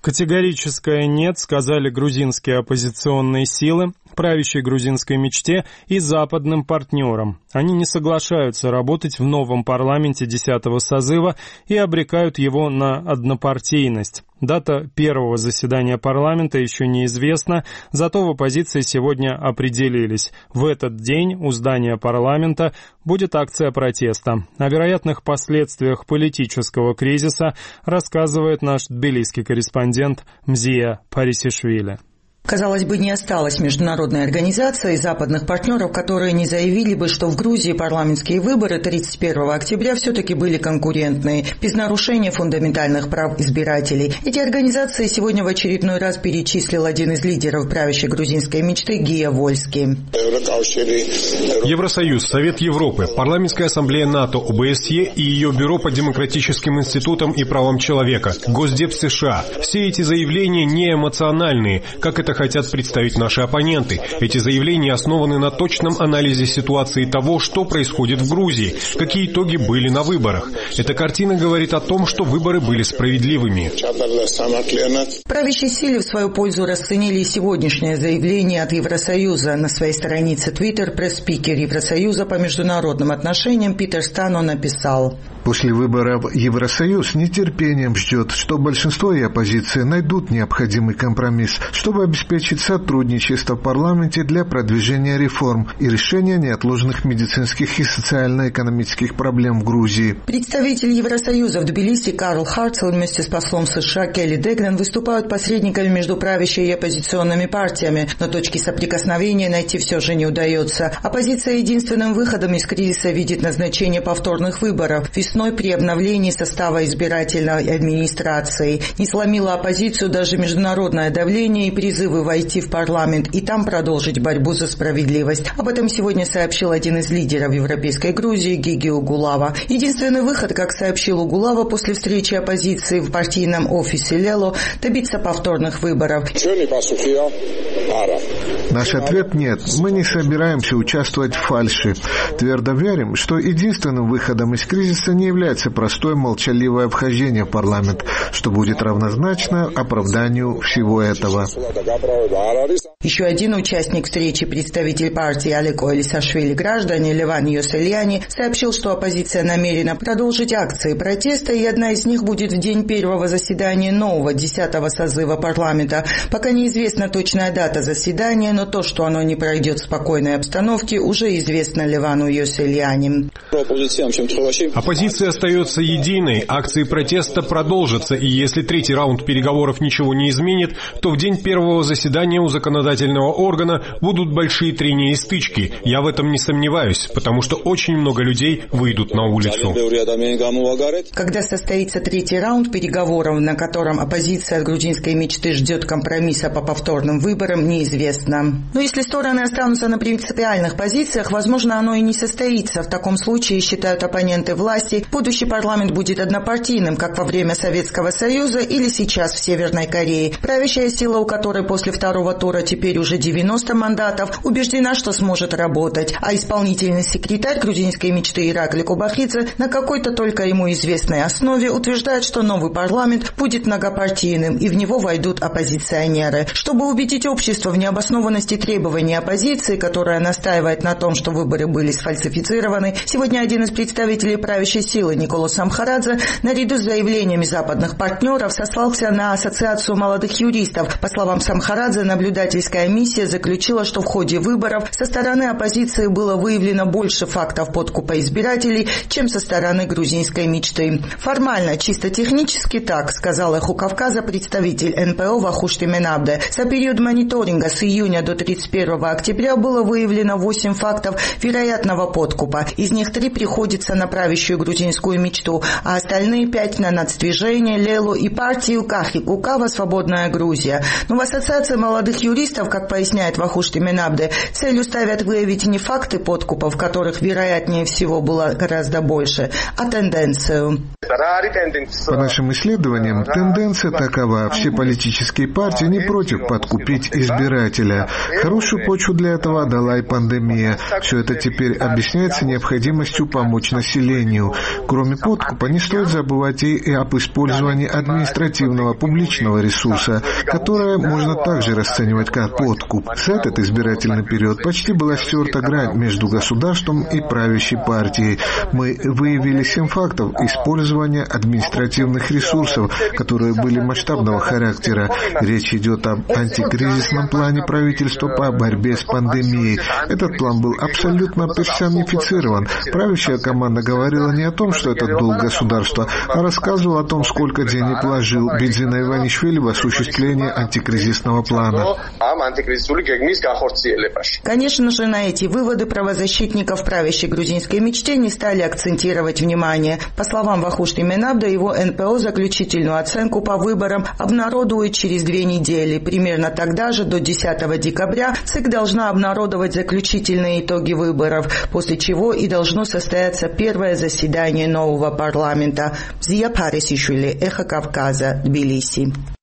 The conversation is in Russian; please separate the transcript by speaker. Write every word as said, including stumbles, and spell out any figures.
Speaker 1: Категорическое «нет» сказали грузинские оппозиционные силы, правящей грузинской мечте и западным партнерам. Они не соглашаются работать в новом парламенте десятого созыва и обрекают его на однопартийность. Дата первого заседания парламента еще неизвестна, зато в оппозиции сегодня определились. В этот день у здания парламента будет акция протеста. О вероятных последствиях политического кризиса рассказывает наш тбилисский корреспондент Мзия Парисишвили.
Speaker 2: Казалось бы, не осталось международной организации и западных партнеров, которые не заявили бы, что в Грузии парламентские выборы тридцать первого октября все-таки были конкурентные, без нарушения фундаментальных прав избирателей. Эти организации сегодня в очередной раз перечислил один из лидеров правящей грузинской мечты Гия Вольский.
Speaker 3: Евросоюз, Совет Европы, Парламентская ассамблея НАТО, ОБСЕ и ее Бюро по демократическим институтам и правам человека, Госдеп США. Все эти заявления не эмоциональные, как это хотят представить наши оппоненты. Эти заявления основаны на точном анализе ситуации того, что происходит в Грузии, какие итоги были на выборах. Эта картина говорит о том, что выборы были справедливыми.
Speaker 2: Правящие силы в свою пользу расценили сегодняшнее заявление от Евросоюза. На своей странице Twitter пресс-спикер Евросоюза по международным отношениям Питер Стано написал:
Speaker 4: «После выборов Евросоюз нетерпением ждет, что большинство и оппозиции найдут необходимый компромисс, чтобы обеспечить сотрудничество в парламенте для продвижения реформ и решения неотложных медицинских и социально-экономических проблем в Грузии».
Speaker 2: Представитель Евросоюза в Тбилиси Карл Харцел вместе с послом США Келли Дегнан выступают посредниками между правящей и оппозиционными партиями, но точки соприкосновения найти все же не удается. Оппозиция единственным выходом из кризиса видит назначение повторных выборов весной при обновлении состава избирательной администрации. Не сломило оппозицию даже международное давление и призывы войти в парламент и там продолжить борьбу за справедливость. Об этом сегодня сообщил один из лидеров европейской Грузии Гиги Угулава. Единственный выход, как сообщил Угулава после встречи оппозиции в партийном офисе Лело, добиться повторных выборов.
Speaker 4: Наш ответ – нет. Мы не собираемся участвовать в фальши. Твердо верим, что единственным выходом из кризиса не является простое молчаливое вхождение в парламент, что будет равнозначно оправданию всего этого.
Speaker 2: Еще один участник встречи, представитель партии Алеко Элисашвили граждане Леван Йосельяни, сообщил, что оппозиция намерена продолжить акции протеста, и одна из них будет в день первого заседания нового десятого созыва парламента. Пока неизвестна точная дата заседания, но то, что оно не пройдет в спокойной обстановке, уже известно Левану Йосельяни.
Speaker 3: Оппозиция остается единой, акции протеста продолжатся, и если третий раунд переговоров ничего не изменит, то в день первого заседания у законодательного органа будут большие трения и стычки. Я в этом не сомневаюсь, потому что очень много людей выйдут на улицу.
Speaker 2: Когда состоится третий раунд переговоров, на котором оппозиция от грузинской мечты ждет компромисса по повторным выборам, неизвестно. Но если стороны останутся на принципиальных позициях, возможно, оно и не состоится. В таком случае, считают оппоненты власти, будущий парламент будет однопартийным, как во время Советского Союза или сейчас в Северной Корее. Правящая сила, у которой после второго тура теперь уже девяносто мандатов, убеждена, что сможет работать. А исполнительный секретарь грузинской мечты Иракли Кубахидзе на какой-то только ему известной основе утверждает, что новый парламент будет многопартийным и в него войдут оппозиционеры. Чтобы убедить общество в необоснованности требований оппозиции, которая настаивает на том, что выборы были сфальсифицированы, сегодня один из представителей правящей силы Николос Самхарадзе наряду с заявлениями западных партнеров сослался на Ассоциацию молодых юристов. По словам Самхарадзе, наблюдательская миссия заключила, что в ходе выборов со стороны оппозиции было выявлено больше фактов подкупа избирателей, чем со стороны грузинской мечты. Формально, чисто технически так, сказал «Эхо Кавказа» представитель эн пэ о Вахушти Менабде. За период мониторинга с июня до тридцать первого октября было выявлено восемь фактов вероятного подкупа. Из них три приходится на правящую грузинскую мечту, а остальные пять на нацдвижение, Лелу и партию Кахи Кукава «Свободная Грузия». Но в Ассоциации молодых юристов журналистов, как поясняет Вахушти Минабде, целью ставят выявить не факты подкупов, которых, вероятнее всего, было гораздо больше, а тенденцию.
Speaker 4: По нашим исследованиям, тенденция такова. Все политические партии не против подкупить избирателя. Хорошую почву для этого дала и пандемия. Все это теперь объясняется необходимостью помочь населению. Кроме подкупа, не стоит забывать и об использовании административного публичного ресурса, которое можно также расценивать как подкуп. За этот избирательный период почти была стерта грань между государством и правящей партией. Мы выявили семь фактов использования административных ресурсов, которые были масштабного характера. Речь идет об антикризисном плане правительства по борьбе с пандемией. Этот план был абсолютно персонифицирован. Правящая команда говорила не о том, что это долг государства, а рассказывала о том, сколько денег вложил Бедзина Иванишвили в осуществление антикризисного плана.
Speaker 2: Конечно же, на эти выводы правозащитников правящей грузинской мечте не стали акцентировать внимание. По словам Вахушти Минабда, его эн пэ о заключительную оценку по выборам обнародует через две недели. Примерно тогда же, до десятого декабря, ЦИК должна обнародовать заключительные итоги выборов, после чего и должно состояться первое заседание нового парламента. Зия Парисишвили, Эхо Кавказа, Тбилиси.